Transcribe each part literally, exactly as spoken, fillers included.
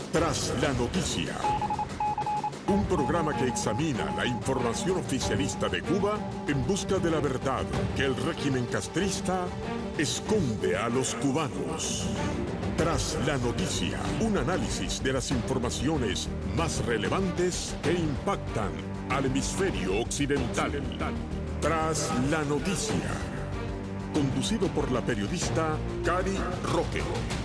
Tras la noticia, un programa que examina la información oficialista de Cuba en busca de la verdad que el régimen castrista esconde a los cubanos. Tras la noticia, un análisis de las informaciones más relevantes que impactan al hemisferio occidental. Tras la noticia, conducido por la periodista Cari Roque.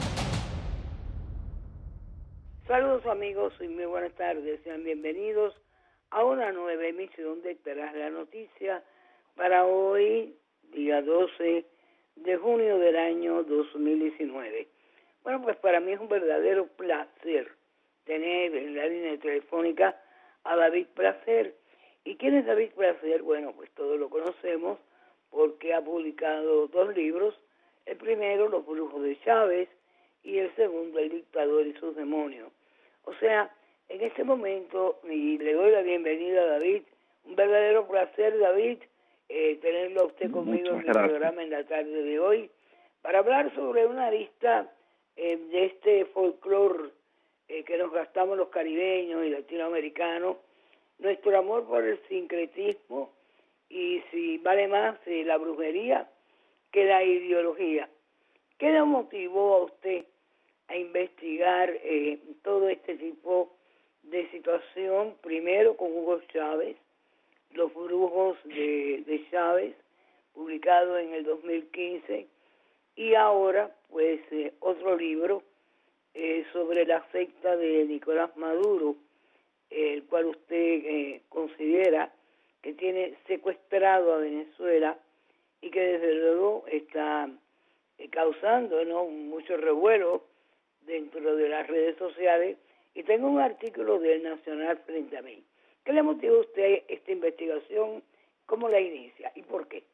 Saludos amigos y muy buenas tardes, sean bienvenidos a una nueva emisión de Tras la Noticia para hoy, día doce de junio del año dos mil diecinueve. Bueno, pues para mí es un verdadero placer tener en la línea telefónica a David Placer. ¿Y quién es David Placer? Bueno, pues todos lo conocemos porque ha publicado dos libros, el primero, Los brujos de Chávez, y el segundo, El dictador y sus demonios. O sea, en este momento, y le doy la bienvenida a David, un verdadero placer, David, eh, tenerlo a usted conmigo en el programa en la tarde de hoy, para hablar sobre una lista eh, de este folclore eh, que nos gastamos los caribeños y latinoamericanos, nuestro amor por el sincretismo, y si vale más eh, la brujería que la ideología. ¿Qué le motivó a usted a investigar eh, todo este tipo de situación? Primero con Hugo Chávez, Los brujos de, de Chávez, publicado en el dos mil quince, y ahora pues eh, otro libro eh, sobre la secta de Nicolás Maduro, eh, el cual usted eh, considera que tiene secuestrado a Venezuela y que desde luego está eh, causando, ¿no?, mucho revuelo dentro de las redes sociales, y tengo un artículo del Nacional frente a mí. ¿Qué le motivó a usted esta investigación? ¿Cómo la inicia y por qué?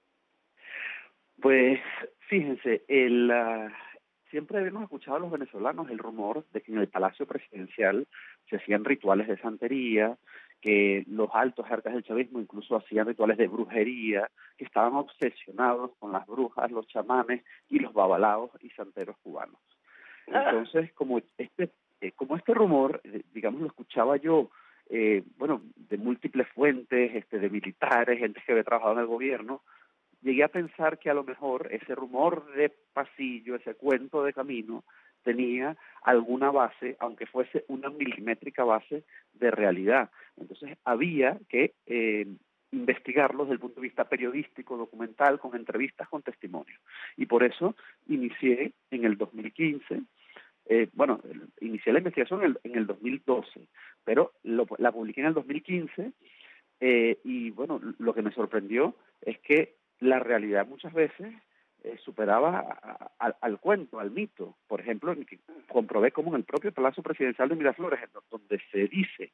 Pues fíjense, el, uh, siempre habíamos escuchado a los venezolanos el rumor de que en el Palacio Presidencial se hacían rituales de santería, que los altos jerarcas del chavismo incluso hacían rituales de brujería, que estaban obsesionados con las brujas, los chamanes y los babalaos y santeros cubanos. Entonces, como este eh, como este rumor, eh, digamos, lo escuchaba yo, eh, bueno, de múltiples fuentes, este, de militares, gente que había trabajado en el gobierno, llegué a pensar que a lo mejor ese rumor de pasillo, ese cuento de camino, tenía alguna base, aunque fuese una milimétrica base de realidad. Entonces, había que eh, investigarlo desde el punto de vista periodístico, documental, con entrevistas, con testimonios. Y por eso inicié en el dos mil quince, eh, bueno, inicié la investigación en el, en el dos mil doce, pero lo, la publiqué en el dos mil quince, eh, y bueno, lo que me sorprendió es que la realidad muchas veces eh, superaba a, a, al cuento, al mito. Por ejemplo, comprobé como en el propio Palacio Presidencial de Miraflores, donde se dice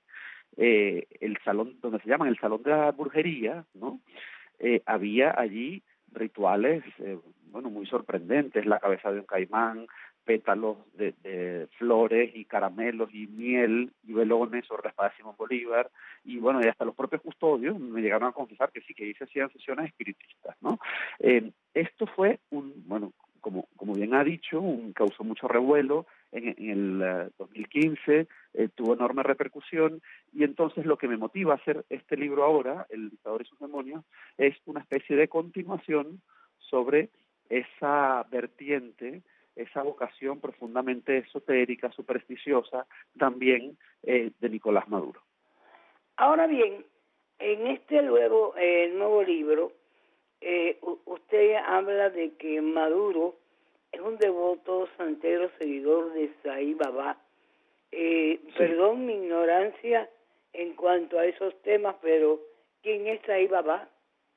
eh, el salón, donde se llama el Salón de la Brujería, ¿no? Eh, había allí rituales, eh, bueno, muy sorprendentes: la cabeza de un caimán, pétalos de, de flores y caramelos y miel y velones sobre la espada de Simón Bolívar, y bueno, y hasta los propios custodios me llegaron a confesar que sí, que ahí se hacían sesiones espiritistas, ¿no? Eh, esto fue un, bueno, como, como bien ha dicho, un, causó mucho revuelo en, en el uh, dos mil quince, eh, tuvo enorme repercusión, y entonces lo que me motiva a hacer este libro ahora, El dictador y sus demonios, es una especie de continuación sobre esa vertiente, esa vocación profundamente esotérica, supersticiosa, también eh, de Nicolás Maduro. Ahora bien, en este nuevo, eh, nuevo libro, eh, usted habla de que Maduro es un devoto santero seguidor de Sai Baba. Eh, sí. Perdón mi ignorancia en cuanto a esos temas, pero ¿quién es Sai Baba?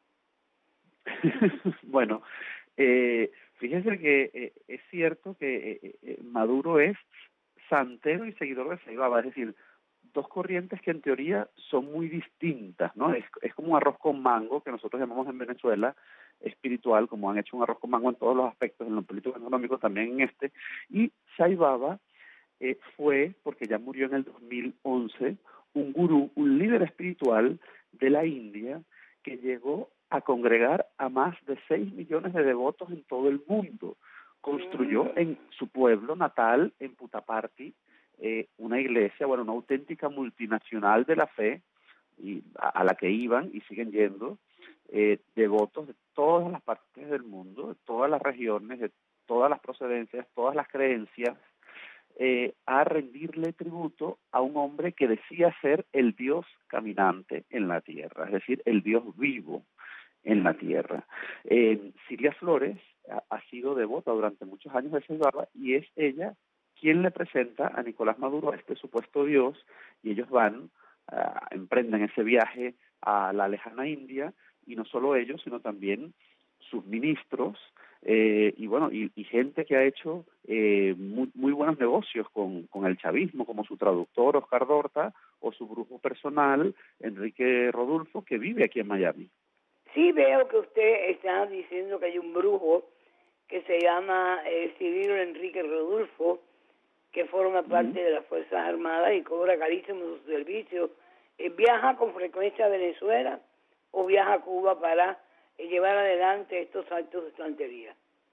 Bueno, eh, fíjense que eh, es cierto que eh, eh, Maduro es santero y seguidor de Sai Baba, es decir, dos corrientes que en teoría son muy distintas, ¿no? Es, es como un arroz con mango, que nosotros llamamos en Venezuela espiritual, como han hecho un arroz con mango en todos los aspectos, en lo político y económico, también en este. Y Sai Baba eh, fue, porque ya murió en el dos mil once, un gurú, un líder espiritual de la India, que llegó a congregar a más de seis millones de devotos en todo el mundo. Construyó en su pueblo natal, en Puttaparthi, eh, una iglesia, bueno, una auténtica multinacional de la fe, y a, a la que iban y siguen yendo eh, devotos de todas las partes del mundo, de todas las regiones, de todas las procedencias, todas las creencias, eh, a rendirle tributo a un hombre que decía ser el Dios caminante en la tierra, es decir, el Dios vivo en la tierra. Eh, Silvia Flores ha, ha sido devota durante muchos años de Saibaba y es ella quien le presenta a Nicolás Maduro a este supuesto Dios, y ellos van, uh, emprenden ese viaje a la lejana India, y no solo ellos, sino también sus ministros, eh, y bueno, y, y gente que ha hecho eh, muy, muy buenos negocios con, con el chavismo, como su traductor Oscar Dorta, o su brujo personal Enrique Rodulfo, que vive aquí en Miami. Sí, veo que usted está diciendo que hay un brujo que se llama eh, Cirilo Enrique Rodulfo, que forma parte uh-huh. de las Fuerzas Armadas y cobra carísimos sus servicios. Eh, ¿Viaja con frecuencia a Venezuela o viaja a Cuba para eh, llevar adelante estos actos de santería?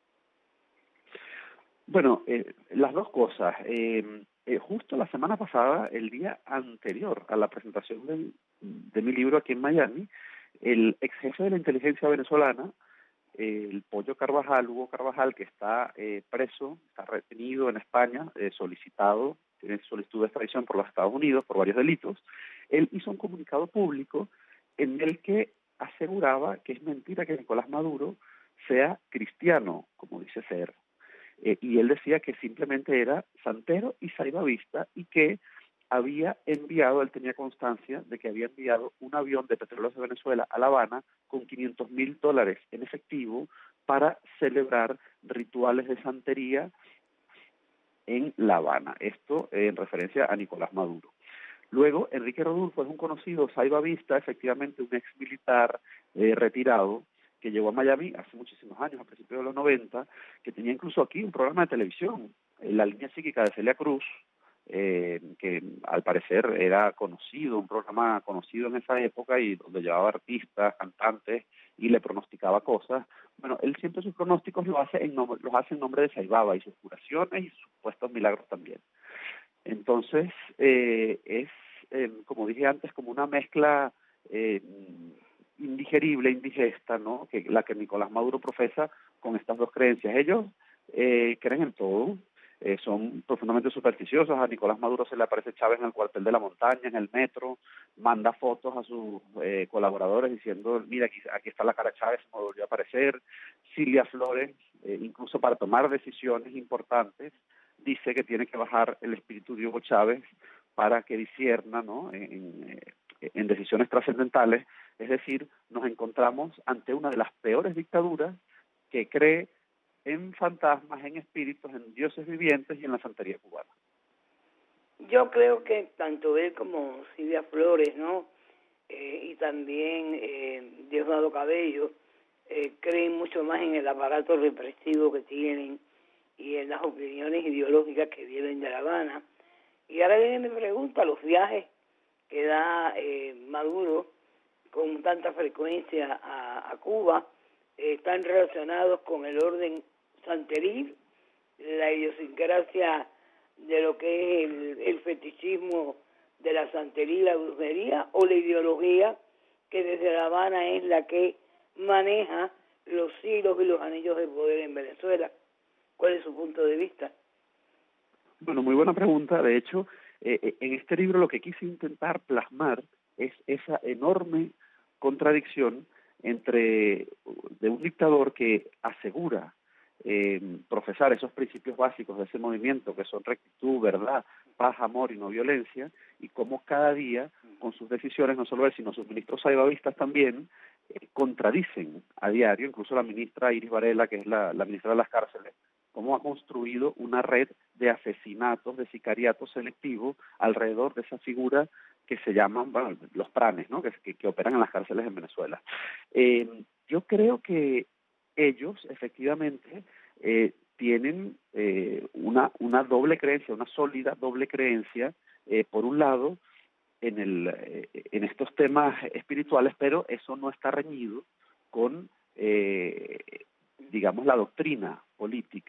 Bueno, eh, las dos cosas. Eh, eh, justo la semana pasada, el día anterior a la presentación del, de mi libro aquí en Miami, el ex jefe de la inteligencia venezolana, eh, el Pollo Carvajal, Hugo Carvajal, que está eh, preso, está retenido en España, eh, solicitado, tiene solicitud de extradición por los Estados Unidos por varios delitos, él hizo un comunicado público en el que aseguraba que es mentira que Nicolás Maduro sea cristiano, como dice ser. Eh, y él decía que simplemente era santero y saibavista, y que había enviado, él tenía constancia de que había enviado un avión de Petróleos de Venezuela a La Habana con quinientos mil dólares en efectivo para celebrar rituales de santería en La Habana. Esto eh, en referencia a Nicolás Maduro. Luego, Enrique Rodulfo es un conocido saibavista, efectivamente un ex militar eh, retirado, que llegó a Miami hace muchísimos años, a principios de los noventa, que tenía incluso aquí un programa de televisión, en la línea psíquica de Celia Cruz, eh, que al parecer era conocido, un programa conocido en esa época, y donde llevaba artistas, cantantes, y le pronosticaba cosas. Bueno, él siempre sus pronósticos los hace en nombre, los hace en nombre de Saibaba, y sus curaciones y sus supuestos milagros también. Entonces, eh, es, eh, como dije antes, como una mezcla eh, indigerible, indigesta, ¿no?, que la que Nicolás Maduro profesa con estas dos creencias. Ellos eh, creen en todo, eh, son profundamente supersticiosos. A Nicolás Maduro se le aparece Chávez en el cuartel de la montaña, en el metro, manda fotos a sus eh, colaboradores diciendo, mira, aquí, aquí está la cara de Chávez, se me volvió a aparecer. Silvia Flores, eh, incluso para tomar decisiones importantes, dice que tiene que bajar el espíritu de Hugo Chávez para que discierna, ¿no?, en, en decisiones trascendentales. Es decir, nos encontramos ante una de las peores dictaduras que cree en fantasmas, en espíritus, en dioses vivientes y en la santería cubana. Yo creo que tanto él como Silvia Flores, ¿no?, eh, y también eh, Diosdado Cabello, eh, creen mucho más en el aparato represivo que tienen y en las opiniones ideológicas que vienen de La Habana. Y ahora viene mi pregunta: los viajes que da eh, Maduro con tanta frecuencia a, a Cuba eh, están relacionados con el orden santeril, la idiosincrasia de lo que es el, el fetichismo de la santería y la brujería, o la ideología que desde La Habana es la que maneja los hilos y los anillos de poder en Venezuela. ¿Cuál es su punto de vista? Bueno, muy buena pregunta. De hecho, eh, en este libro lo que quise intentar plasmar es esa enorme contradicción entre de un dictador que asegura eh, profesar esos principios básicos de ese movimiento, que son rectitud, verdad, paz, amor y no violencia, y cómo cada día, con sus decisiones, no solo él, sino sus ministros saibavistas también, eh, contradicen a diario. Incluso la ministra Iris Varela, que es la, la ministra de las cárceles, cómo ha construido una red de asesinatos, de sicariato selectivo alrededor de esa figura que se llaman, bueno, los pranes, ¿no?, que, que, que operan en las cárceles en Venezuela. Eh, yo creo que ellos, efectivamente, eh, tienen eh, una, una doble creencia, una sólida doble creencia, eh, por un lado, en, el, eh, en estos temas espirituales, pero eso no está reñido con, eh, digamos, la doctrina política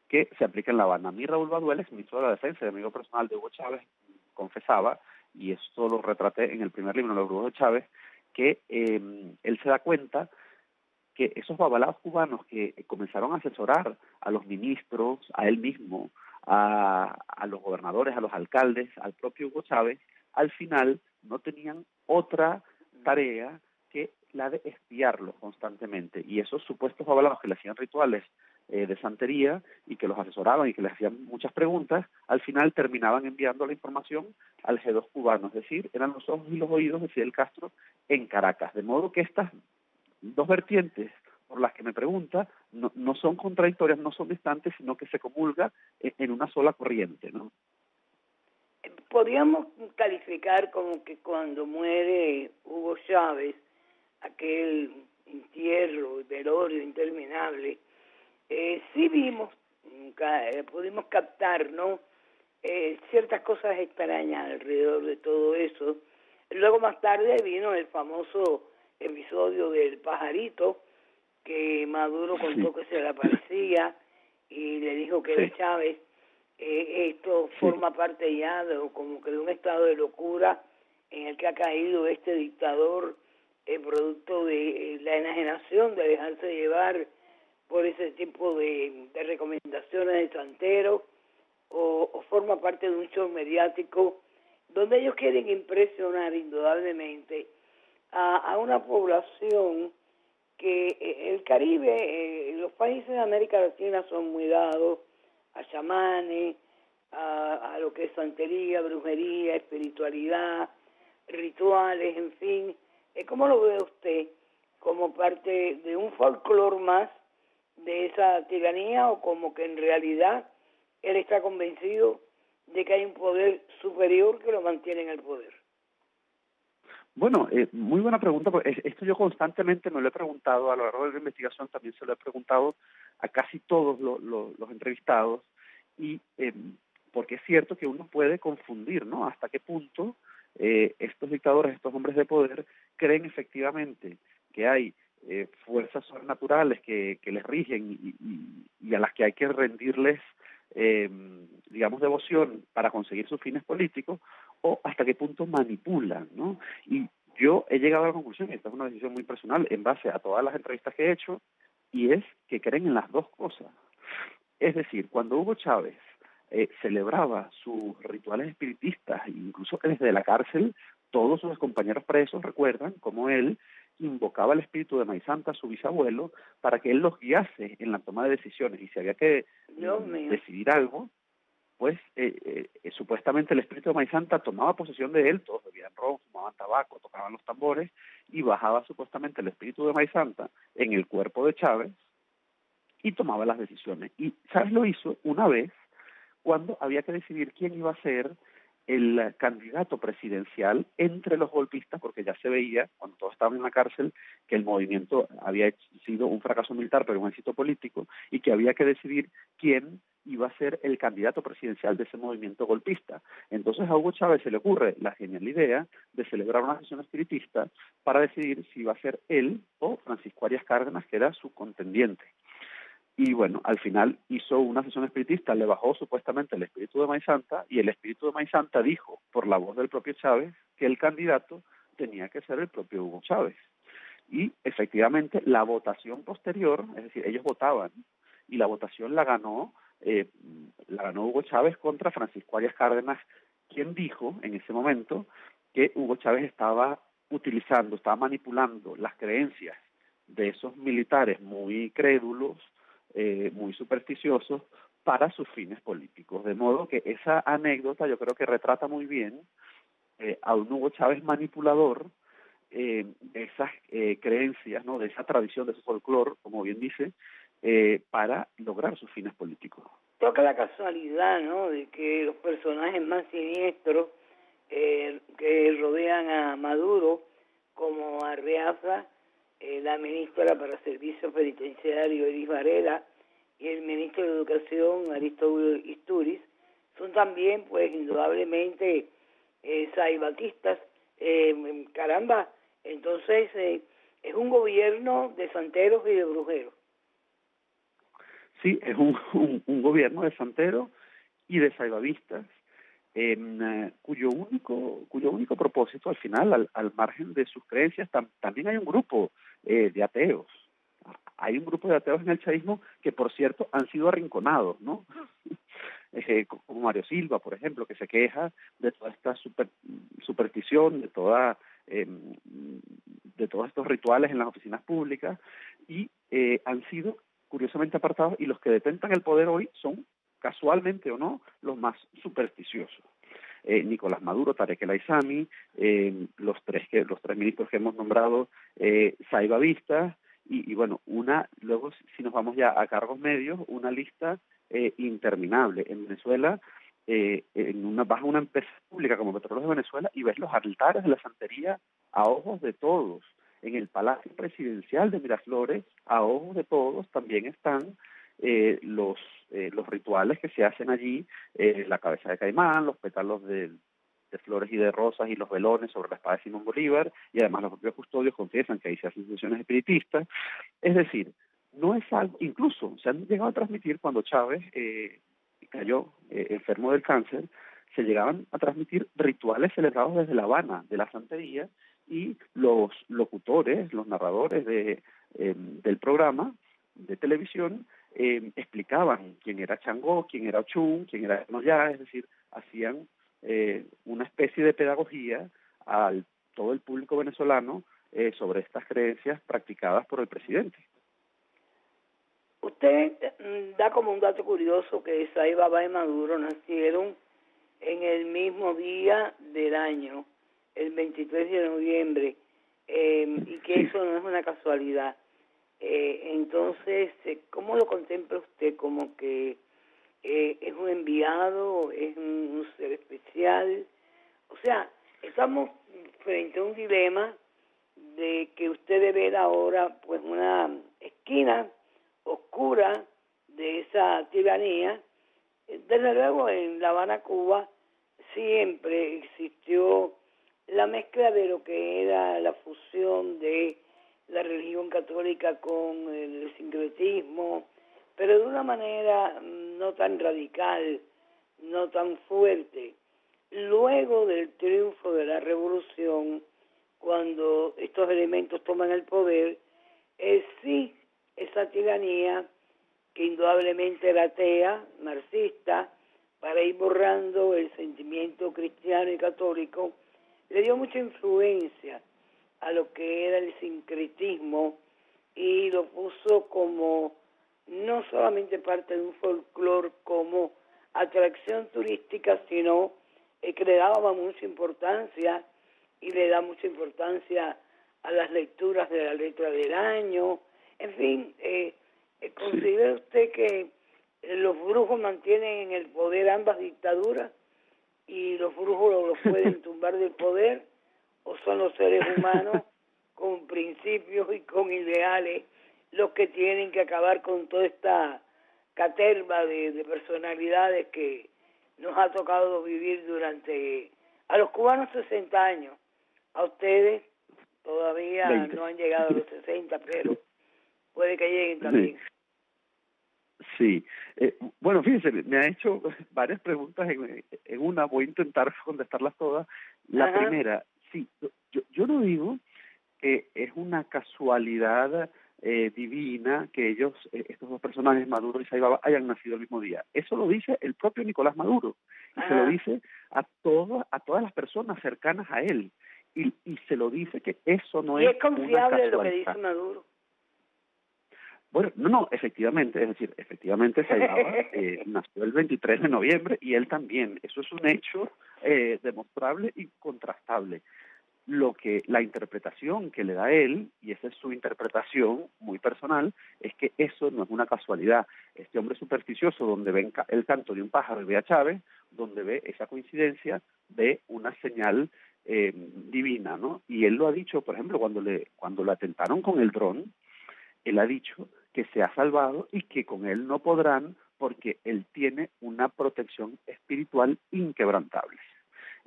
que se aplica en La Habana. A mí Raúl Baduel, ex ministro de la Defensa y amigo personal de Hugo Chávez, confesaba, y esto lo retraté en el primer libro, Los Brujos de Chávez, que eh, él se da cuenta que esos babalaos cubanos que comenzaron a asesorar a los ministros, a él mismo, a, a los gobernadores, a los alcaldes, al propio Hugo Chávez, al final no tenían otra tarea que la de espiarlos constantemente. Y esos supuestos babalaos que le hacían rituales eh, de santería y que los asesoraban y que les hacían muchas preguntas, al final terminaban enviando la información al G dos cubano, es decir, eran los ojos y los oídos de Fidel Castro en Caracas. De modo que estas dos vertientes por las que me pregunta no, no son contradictorias, no son distantes, sino que se comulga en, en una sola corriente, ¿no? Podríamos calificar como que cuando muere Hugo Chávez, aquel entierro, velorio interminable, eh, sí vimos, eh, pudimos captar, ¿no? Eh, ciertas cosas extrañas alrededor de todo eso. Luego más tarde vino el famoso episodio del pajarito, que Maduro contó que se le aparecía y le dijo que Sí. de Chávez. Eh, esto Sí. forma parte ya de como que de un estado de locura en el que ha caído este dictador, el producto de eh, la enajenación, de dejarse llevar por ese tipo de, de recomendaciones de Santero, o, o forma parte de un show mediático donde ellos quieren impresionar indudablemente a, a una población que eh, el Caribe, eh, los países de América Latina son muy dados a chamanes, a, a lo que es santería, brujería, espiritualidad, rituales, en fin. ¿Cómo lo ve usted? ¿Como parte de un folclore más de esa tiranía, o como que en realidad él está convencido de que hay un poder superior que lo mantiene en el poder? Bueno, eh, muy buena pregunta, porque esto yo constantemente me lo he preguntado, a lo largo de la investigación también se lo he preguntado a casi todos lo, lo, los entrevistados, y eh, porque es cierto que uno puede confundir, ¿no? Hasta qué punto eh, estos dictadores, estos hombres de poder, creen efectivamente que hay eh, fuerzas sobrenaturales que, que les rigen y, y, y a las que hay que rendirles, eh, digamos, devoción para conseguir sus fines políticos, o hasta qué punto manipulan, ¿no? Y yo he llegado a la conclusión, y esta es una decisión muy personal, en base a todas las entrevistas que he hecho, y es que creen en las dos cosas. Es decir, cuando Hugo Chávez eh, celebraba sus rituales espiritistas, incluso desde la cárcel, todos sus compañeros presos recuerdan cómo él invocaba el espíritu de Maíz Santa, su bisabuelo, para que él los guiase en la toma de decisiones, y si había que mm, decidir algo, pues eh, eh, supuestamente el espíritu de Maíz Santa tomaba posesión de él, todos bebían ron, fumaban tabaco, tocaban los tambores, y bajaba supuestamente el espíritu de Maíz Santa en el cuerpo de Chávez y tomaba las decisiones. Y Chávez lo hizo una vez cuando había que decidir quién iba a ser el candidato presidencial entre los golpistas, porque ya se veía, cuando todos estaban en la cárcel, que el movimiento había sido un fracaso militar, pero un éxito político, y que había que decidir quién iba a ser el candidato presidencial de ese movimiento golpista. Entonces a Hugo Chávez se le ocurre la genial idea de celebrar una sesión espiritista para decidir si iba a ser él o Francisco Arias Cárdenas, que era su contendiente. Y bueno, al final hizo una sesión espiritista, le bajó supuestamente el espíritu de Maíz Santa, y el espíritu de Maíz Santa dijo, por la voz del propio Chávez, que el candidato tenía que ser el propio Hugo Chávez. Y efectivamente la votación posterior, es decir, ellos votaban, y la votación la ganó, eh, la ganó Hugo Chávez contra Francisco Arias Cárdenas, quien dijo en ese momento que Hugo Chávez estaba utilizando, estaba manipulando las creencias de esos militares muy crédulos, Eh, muy supersticiosos, para sus fines políticos. De modo que esa anécdota yo creo que retrata muy bien eh, a un Hugo Chávez manipulador, eh, de esas eh, creencias, ¿no? De esa tradición, de ese folclore, como bien dice, eh, para lograr sus fines políticos. Toca la casualidad, ¿no?, de que los personajes más siniestros eh, que rodean a Maduro, como Arreaza, Eh, la ministra para Servicios Penitenciarios, Eris Varela, y el ministro de Educación, Aristóbulo Isturiz, son también, pues, indudablemente eh, saibatistas. Eh, caramba, entonces eh, es un gobierno de santeros y de brujeros. sí, es un, un, un gobierno de santeros y de saibavistas, eh, cuyo único cuyo único propósito al final, al, al margen de sus creencias, tam, también hay un grupo eh, de ateos. Hay un grupo de ateos en el chavismo que, por cierto, han sido arrinconados, ¿no? Eh, como Mario Silva, por ejemplo, que se queja de toda esta super, superstición, de toda eh, de todos estos rituales en las oficinas públicas, y eh, han sido curiosamente apartados, y los que detentan el poder hoy son, casualmente o no, los más supersticiosos. Eh, Nicolás Maduro, Tarek El Aissami, eh, los tres que los tres ministros que hemos nombrado, eh, saibavistas, y, y bueno, una, luego si nos vamos ya a cargos medios, una lista eh, interminable. En Venezuela, eh, en una, vas a una empresa pública como Petróleos de Venezuela y ves los altares de la santería a ojos de todos. En el Palacio Presidencial de Miraflores, a ojos de todos, también están eh, los eh, los rituales que se hacen allí, eh, la cabeza de caimán, los pétalos de, de flores y de rosas y los velones sobre la espada de Simón Bolívar, y además los propios custodios confiesan que ahí se hacen sesiones espiritistas. Es decir, no es algo, incluso se han llegado a transmitir cuando Chávez eh, cayó eh, enfermo del cáncer, se llegaban a transmitir rituales celebrados desde La Habana, de la santería, y los locutores, los narradores de, eh, del programa de televisión eh, explicaban quién era Changó, quién era Ochun, quién era Noyá, es decir, hacían eh, una especie de pedagogía a todo el público venezolano eh, sobre estas creencias practicadas por el presidente. Usted mm, da como un dato curioso que Sai Baba y Maduro nacieron en el mismo día del año, el veintitrés de noviembre, eh, y que eso no es una casualidad. Eh, entonces, ¿cómo lo contempla usted? ¿Como que eh, es un enviado, es un, un ser especial? O sea, estamos frente a un dilema de que usted debe ver ahora pues una esquina oscura de esa tiranía. Desde luego en La Habana, Cuba, siempre existió la mezcla de lo que era la fusión de la religión católica con el sincretismo, pero de una manera no tan radical, no tan fuerte. Luego del triunfo de la revolución, cuando estos elementos toman el poder, es sí esa tiranía que indudablemente era atea, marxista, para ir borrando el sentimiento cristiano y católico, le dio mucha influencia a lo que era el sincretismo y lo puso como no solamente parte de un folclore como atracción turística, sino eh, que le daba mucha importancia y le da mucha importancia a las lecturas de la letra del año. En fin, eh, eh, ¿considera usted que eh, los brujos mantienen en el poder ambas dictaduras y los brujos los pueden tumbar del poder? ¿O son los seres humanos con principios y con ideales los que tienen que acabar con toda esta caterva de, de personalidades que nos ha tocado vivir durante, a los cubanos sesenta años, a ustedes todavía veinte. No han llegado a los sesenta, pero puede que lleguen también. Sí, eh, bueno, fíjense, me ha hecho varias preguntas en, en una, voy a intentar contestarlas todas. La Ajá. primera, sí, yo, yo no digo que es una casualidad eh, divina que ellos, eh, estos dos personajes, Maduro y Sai Baba, hayan nacido el mismo día. Eso lo dice el propio Nicolás Maduro, y Ajá. se lo dice a, todo, a todas las personas cercanas a él, y, y se lo dice que eso no ¿Y es, es confiable lo que dice Maduro? Bueno, no, no, efectivamente, es decir, efectivamente Sai Baba eh, nació el veintitrés de noviembre y él también. Eso es un hecho eh, demostrable y contrastable. Lo que la interpretación que le da él, y esa es su interpretación muy personal, es que eso no es una casualidad. Este hombre supersticioso, donde ve el canto de un pájaro y ve a Chávez, donde ve esa coincidencia, ve una señal eh, divina, ¿no? Y él lo ha dicho, por ejemplo, cuando le cuando le atentaron con el dron, él ha dicho que se ha salvado y que con él no podrán porque él tiene una protección espiritual inquebrantable.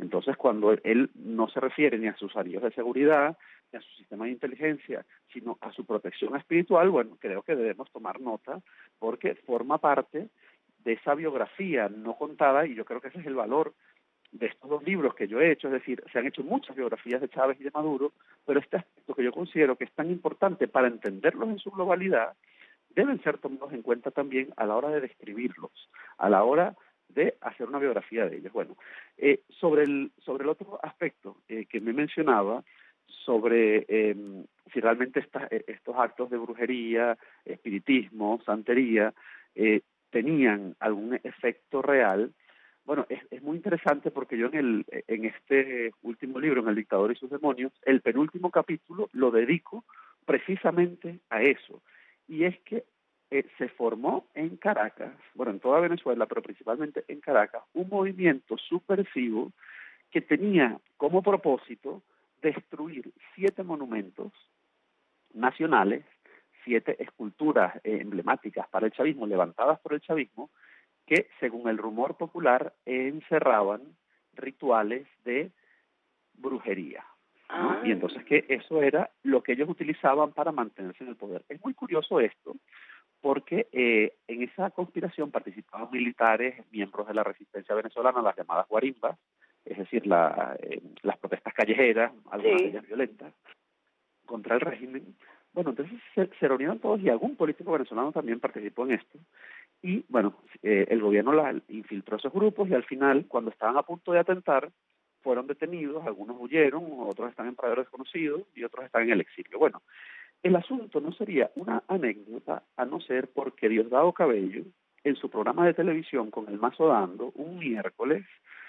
Entonces, cuando él no se refiere ni a sus anillos de seguridad, ni a su sistema de inteligencia, sino a su protección espiritual, bueno, creo que debemos tomar nota porque forma parte de esa biografía no contada, y yo creo que ese es el valor de estos dos libros que yo he hecho. Es decir, se han hecho muchas biografías de Chávez y de Maduro, pero este aspecto que yo considero que es tan importante para entenderlos en su globalidad, deben ser tomados en cuenta también a la hora de describirlos, a la hora de hacer una biografía de ellos. Bueno, eh, sobre el sobre el otro aspecto eh, que me mencionaba, sobre eh, si realmente esta, estos actos de brujería, espiritismo, santería, eh, tenían algún efecto real. Bueno, es, es muy interesante porque yo en el en este último libro, en El dictador y sus demonios, el penúltimo capítulo lo dedico precisamente a eso, y es que eh, se formó en Caracas, bueno, en toda Venezuela, pero principalmente en Caracas, un movimiento subversivo que tenía como propósito destruir siete monumentos nacionales, siete esculturas eh, emblemáticas para el chavismo, levantadas por el chavismo, que, según el rumor popular, encerraban rituales de brujería, ¿no? Ah. Y entonces que eso era lo que ellos utilizaban para mantenerse en el poder. Es muy curioso esto, porque eh, en esa conspiración participaban militares, miembros de la resistencia venezolana, las llamadas guarimbas, es decir, la, eh, las protestas callejeras, algunas sí. de ellas violentas, contra el régimen. Bueno, entonces se, se reunieron todos y algún político venezolano también participó en esto. Y, bueno, eh, el gobierno la, infiltró esos grupos y al final, cuando estaban a punto de atentar, fueron detenidos, algunos huyeron, otros están en paraderos desconocidos y otros están en el exilio. Bueno, el asunto no sería una anécdota a no ser porque Diosdado Cabello, en su programa de televisión con El Mazo Dando, un miércoles,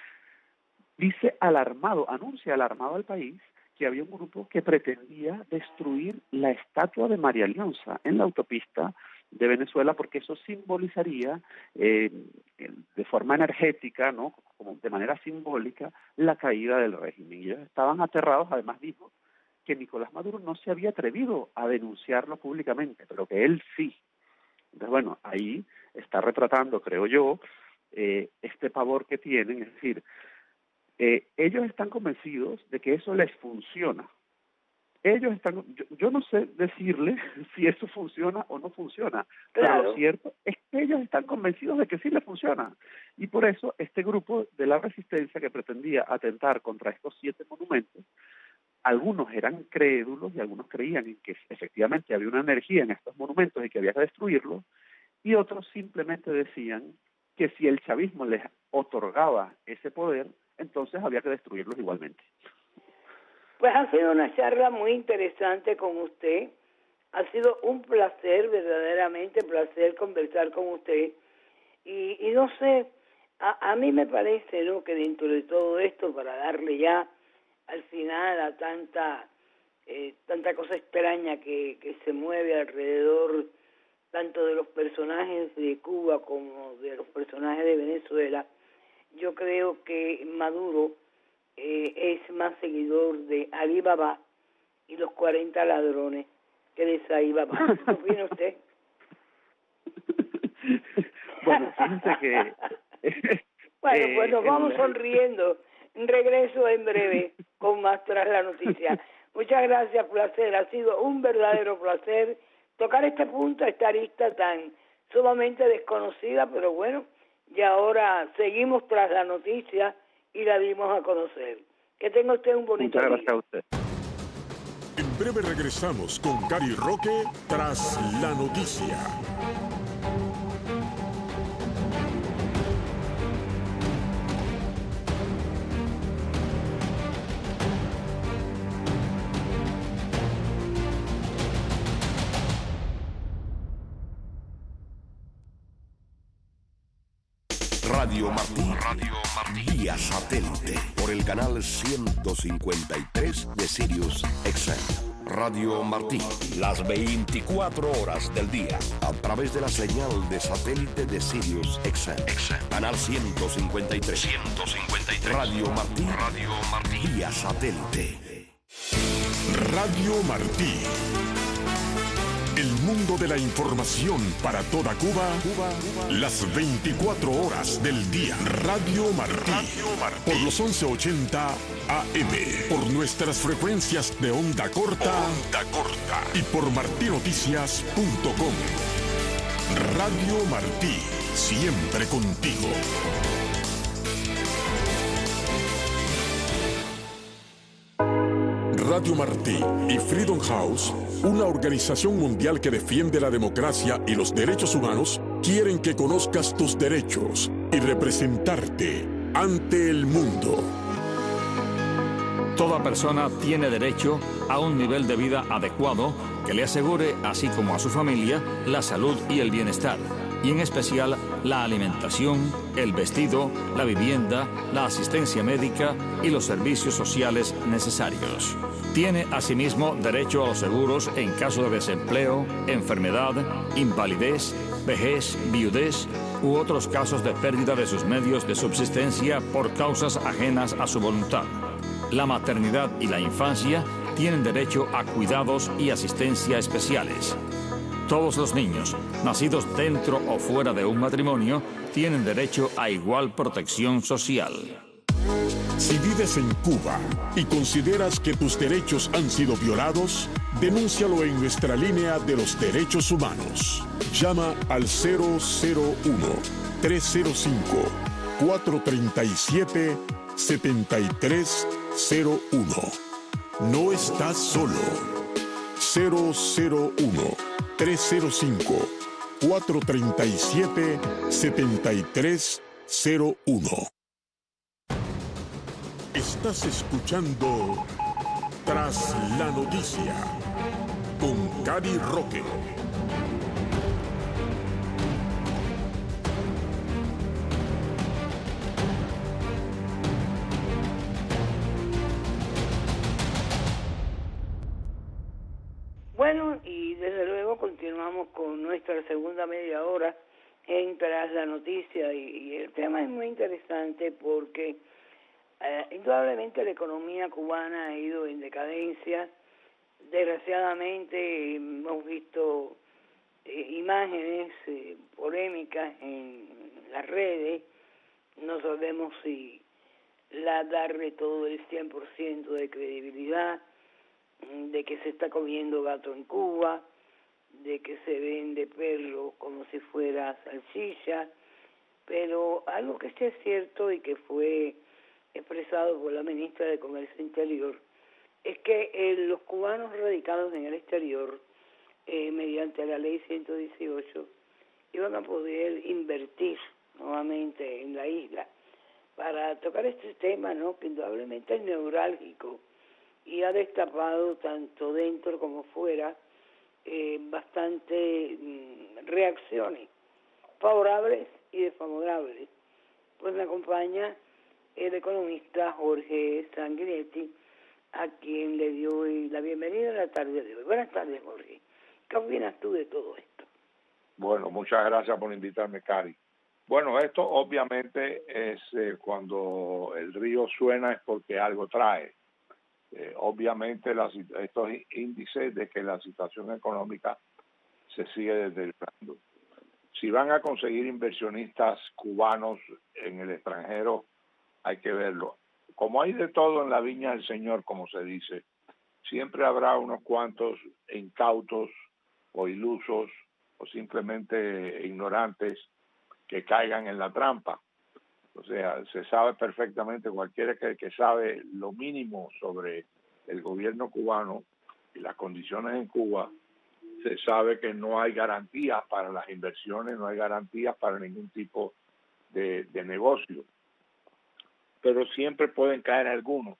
dice alarmado, anuncia alarmado al país que había un grupo que pretendía destruir la estatua de María Leonza en la autopista de Venezuela, porque eso simbolizaría eh, de forma energética, ¿no?, como de manera simbólica, la caída del régimen. Y ellos estaban aterrados. Además dijo que Nicolás Maduro no se había atrevido a denunciarlo públicamente, pero que él sí. Entonces, bueno, ahí está retratando, creo yo, eh, este pavor que tienen. Es decir, eh, ellos están convencidos de que eso les funciona. Ellos están, yo, yo no sé decirles si eso funciona o no funciona, claro. Pero lo cierto es que ellos están convencidos de que sí les funciona. Y por eso este grupo de la resistencia que pretendía atentar contra estos siete monumentos, algunos eran crédulos y algunos creían en que efectivamente había una energía en estos monumentos y que había que destruirlos, y otros simplemente decían que si el chavismo les otorgaba ese poder, entonces había que destruirlos igualmente. Pues ha sido una charla muy interesante con usted. Ha sido un placer, verdaderamente placer conversar con usted. Y, y no sé, a, a mí me parece, ¿no?, que dentro de todo esto, para darle ya al final a tanta eh, tanta cosa extraña que, que se mueve alrededor tanto de los personajes de Cuba como de los personajes de Venezuela, yo creo que Maduro eh, es más seguidor de Ali Baba y los cuarenta ladrones que de Saí Baba. ¿Qué opina usted? Bueno, fíjense que... bueno, pues nos vamos sonriendo. Regreso en breve con más Tras la Noticia. Muchas gracias, placer. Ha sido un verdadero placer tocar este punto, esta arista tan sumamente desconocida, pero bueno, y ahora seguimos Tras la Noticia y la dimos a conocer. Que tenga usted un bonito día. Muchas gracias a usted. En breve regresamos con Gary Roque Tras la Noticia. Radio Martí, Radio Martí, vía satélite, por el canal ciento cincuenta y tres de Sirius X M. Radio Martí, las veinticuatro horas del día, a través de la señal de satélite de Sirius X M. Canal ciento cincuenta y tres. ciento cincuenta y tres. Radio Martí, Radio Martí, vía satélite. Radio Martí. El mundo de la información para toda Cuba, Cuba, Cuba. Las veinticuatro horas del día. Radio Martí. Radio Martí. Por los once ochenta A M. Por nuestras frecuencias de onda corta. Onda corta. Y por martí noticias punto com. Radio Martí. Siempre contigo. Radio Martí y Freedom House, una organización mundial que defiende la democracia y los derechos humanos, quieren que conozcas tus derechos y representarte ante el mundo. Toda persona tiene derecho a un nivel de vida adecuado que le asegure, así como a su familia, la salud y el bienestar, y en especial la alimentación, el vestido, la vivienda, la asistencia médica y los servicios sociales necesarios. Tiene asimismo derecho a los seguros en caso de desempleo, enfermedad, invalidez, vejez, viudez u otros casos de pérdida de sus medios de subsistencia por causas ajenas a su voluntad. La maternidad y la infancia tienen derecho a cuidados y asistencia especiales. Todos los niños, nacidos dentro o fuera de un matrimonio, tienen derecho a igual protección social. Si vives en Cuba y consideras que tus derechos han sido violados, denúncialo en nuestra línea de los derechos humanos. Llama al cero cero uno, tres cero cinco, cuatro tres siete, siete tres cero uno. No estás solo. cero cero uno, tres cero cinco, cuatro tres siete, siete tres cero uno. Estás escuchando Tras la Noticia con Cari Roque. Bueno, y desde luego continuamos con nuestra segunda media hora en Tras la Noticia, y, y el tema es muy interesante porque eh, indudablemente la economía cubana ha ido en decadencia. Desgraciadamente hemos visto eh, imágenes eh, polémicas en las redes. No sabemos si la darle todo el cien por ciento de credibilidad, de que se está comiendo gato en Cuba, de que se vende perro como si fuera salchicha, pero algo que sí es cierto y que fue expresado por la ministra de Comercio Interior es que eh, los cubanos radicados en el exterior, eh, mediante la ley ciento dieciocho, iban a poder invertir nuevamente en la isla. Para tocar este tema, ¿no?, que indudablemente es neurálgico y ha destapado tanto dentro como fuera eh, bastante mm, reacciones favorables y desfavorables. Pues me acompaña el economista Jorge Sanguinetti, a quien le doy la bienvenida en la tarde de hoy. Buenas tardes, Jorge. ¿Qué opinas tú de todo esto? Bueno, muchas gracias por invitarme, Cari. Bueno, esto obviamente es eh, cuando el río suena es porque algo trae. Eh, obviamente las, estos índices de que la situación económica se sigue deteriorando. Si van a conseguir inversionistas cubanos en el extranjero, hay que verlo. Como hay de todo en la viña del Señor, como se dice, siempre habrá unos cuantos incautos o ilusos o simplemente ignorantes que caigan en la trampa. O sea, se sabe perfectamente, cualquiera que, que sabe lo mínimo sobre el gobierno cubano y las condiciones en Cuba, se sabe que no hay garantías para las inversiones, no hay garantías para ningún tipo de, de negocio. Pero siempre pueden caer algunos.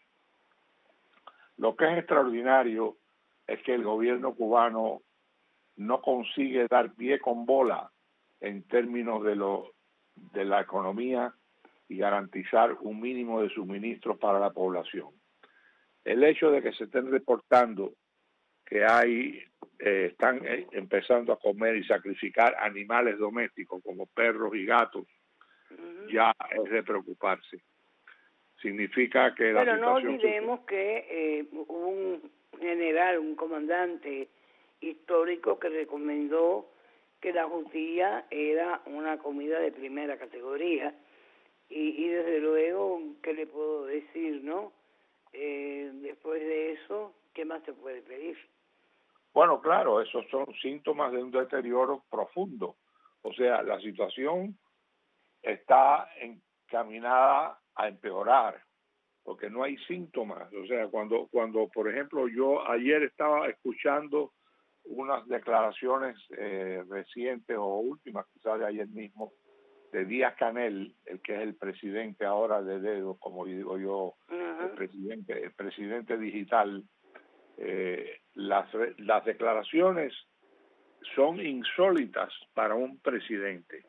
Lo que es extraordinario es que el gobierno cubano no consigue dar pie con bola en términos de lo de la economía y garantizar un mínimo de suministros para la población. El hecho de que se estén reportando que hay eh, están eh, empezando a comer y sacrificar animales domésticos como perros y gatos, uh-huh. ya es de preocuparse. Significa que Pero la no situación... olvidemos que eh, un general, un comandante histórico que recomendó que la judía era una comida de primera categoría. Y, y desde luego, ¿qué le puedo decir, no? Eh, después de eso, ¿qué más se puede pedir? Bueno, claro, esos son síntomas de un deterioro profundo. O sea, la situación está encaminada a empeorar, porque no hay síntomas. O sea, cuando, cuando por ejemplo, yo ayer estaba escuchando unas declaraciones eh, recientes o últimas, quizás de ayer mismo, de Díaz-Canel, el que es el presidente ahora de dedo, como digo yo, uh-huh. el presidente, el presidente digital. Eh, las, las declaraciones son insólitas para un presidente.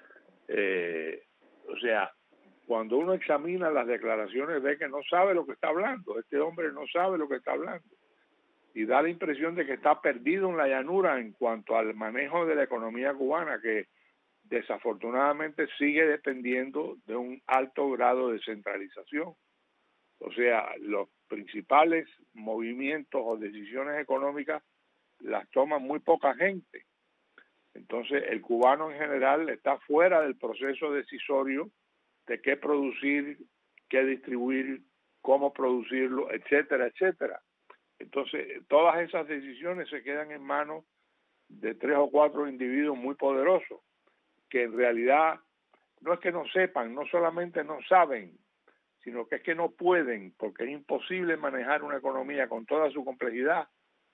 Eh, o sea, cuando uno examina las declaraciones ve que no sabe lo que está hablando. Este hombre no sabe lo que está hablando. Y da la impresión de que está perdido en la llanura en cuanto al manejo de la economía cubana, que desafortunadamente sigue dependiendo de un alto grado de centralización. O sea, los principales movimientos o decisiones económicas las toma muy poca gente. Entonces, el cubano en general está fuera del proceso decisorio de qué producir, qué distribuir, cómo producirlo, etcétera, etcétera. Entonces, todas esas decisiones se quedan en manos de tres o cuatro individuos muy poderosos, que en realidad no es que no sepan, no solamente no saben, sino que es que no pueden, porque es imposible manejar una economía con toda su complejidad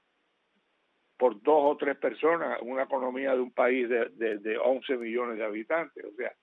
por dos o tres personas, una economía de un país de, de, de once millones de habitantes. O sea,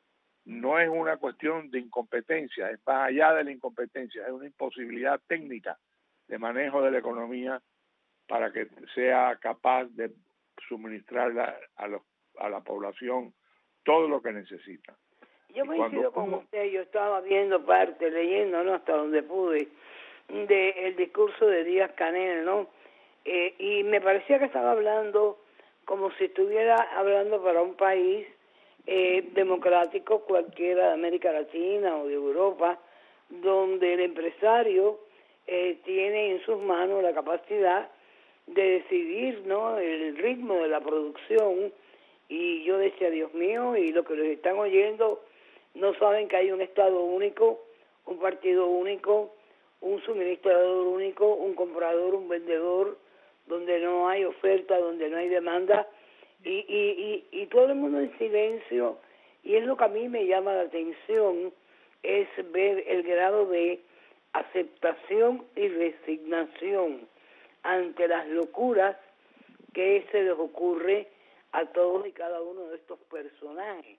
no es una cuestión de incompetencia, es más allá de la incompetencia, es una imposibilidad técnica de manejo de la economía para que sea capaz de suministrarla a, los, a la población todo lo que necesita. Yo coincido con usted, yo estaba viendo parte, leyendo, ¿no?, hasta donde pude, de el discurso de Díaz-Canel, ¿no? Eh, y me parecía que estaba hablando como si estuviera hablando para un país eh, democrático cualquiera de América Latina o de Europa, donde el empresario eh, tiene en sus manos la capacidad de decidir, ¿no?, el ritmo de la producción. Y yo decía, Dios mío, y lo que los están oyendo no saben que hay un Estado único, un partido único, un suministrador único, un comprador, un vendedor, donde no hay oferta, donde no hay demanda, y, y, y, y todo el mundo en silencio. Y es lo que a mí me llama la atención, es ver el grado de aceptación y resignación ante las locuras que se les ocurre a todos y cada uno de estos personajes.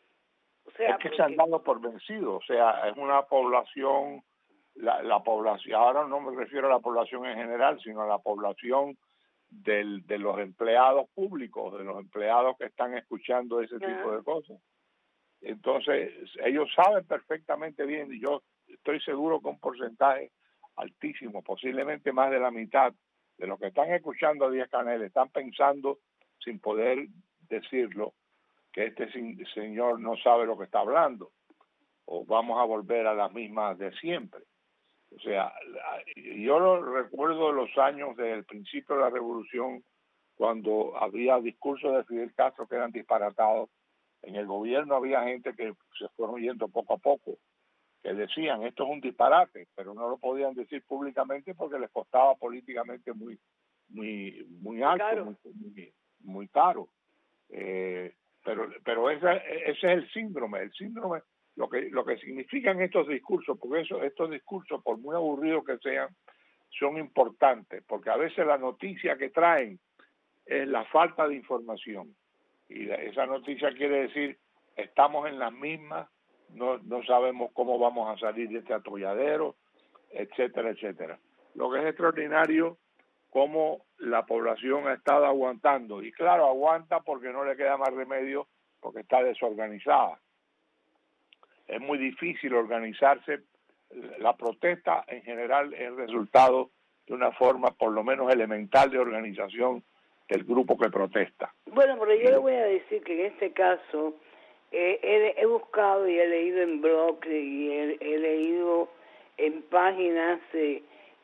O sea, es que porque... se han dado por vencidos. O sea, es una población, la, la población, ahora no me refiero a la población en general, sino a la población del, de los empleados públicos, de los empleados que están escuchando ese tipo uh-huh. de cosas. Entonces, ellos saben perfectamente bien, y yo estoy seguro que un porcentaje altísimo, posiblemente más de la mitad de los que están escuchando a Díaz-Canel están pensando, sin poder decirlo, que este señor no sabe lo que está hablando, o vamos a volver a las mismas de siempre. O sea, yo lo recuerdo de los años del principio de la revolución, cuando había discursos de Fidel Castro que eran disparatados. En el gobierno había gente que se fueron yendo poco a poco, que decían, esto es un disparate, pero no lo podían decir públicamente porque les costaba políticamente muy muy muy alto, claro. muy, muy, muy caro. Eh, pero pero ese, ese es el síndrome, el síndrome, lo que lo que significan estos discursos, porque eso, estos discursos, por muy aburridos que sean, son importantes, porque a veces la noticia que traen es la falta de información. Y esa noticia quiere decir, estamos en las mismas, no, no sabemos cómo vamos a salir de este atolladero, etcétera, etcétera. Lo que es extraordinario, cómo la población ha estado aguantando. Y claro, aguanta porque no le queda más remedio, porque está desorganizada. Es muy difícil organizarse. La protesta en general es el resultado de una forma por lo menos elemental de organización del grupo que protesta. Bueno, pero yo le voy a decir que en este caso eh, he, he buscado y he leído en blogs y he, he leído en páginas eh,